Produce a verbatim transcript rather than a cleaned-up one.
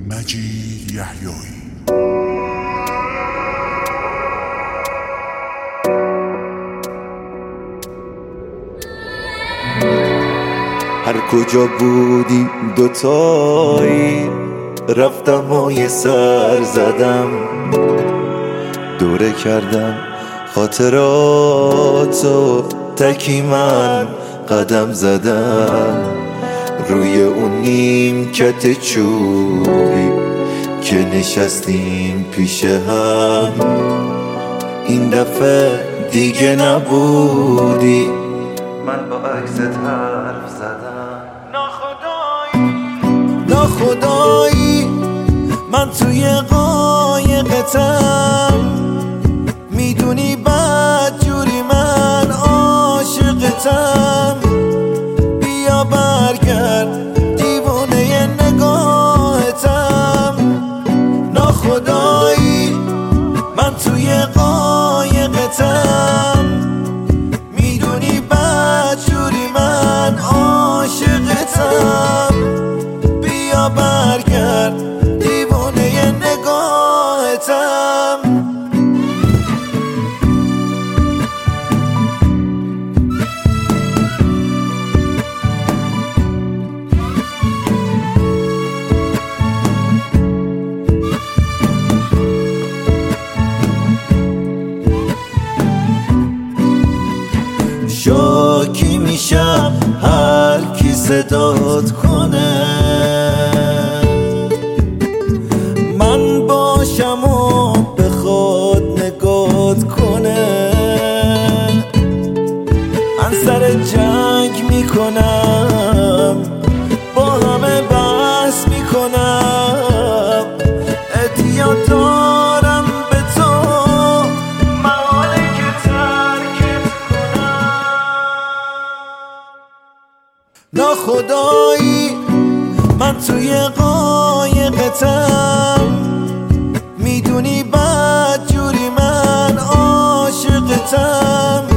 مجید یحیایی. هر کجا بودی دوتایی رفتم و یه سر زدم، دوره کردم خاطراتو، تکی من قدم زدم روی اون نیمکت چوبی که نشستیم پیش هم. این دفعه دیگه نبودی، من با عکست حرف زدم. ناخدایی ناخدایی من توی قایقتم، میدونی بد جوری من عاشقتم. بیا برگرد دیوونه نگاهتم. ناخدایی من توی قایقتم، میدونی بد جوری من عاشقتم. بیا برگرد دیوونه نگاهتم. شاکی میشم هر کی صدات کنه، من باشم و بخواد نگات کنه. من سر جنگ میکنم، با همه بحث میکنم. احتیاط دارم به تو، محاله که ترکت کنم. ناخدایی من توی قایقتم، میدونی بد جوری من عاشقتم.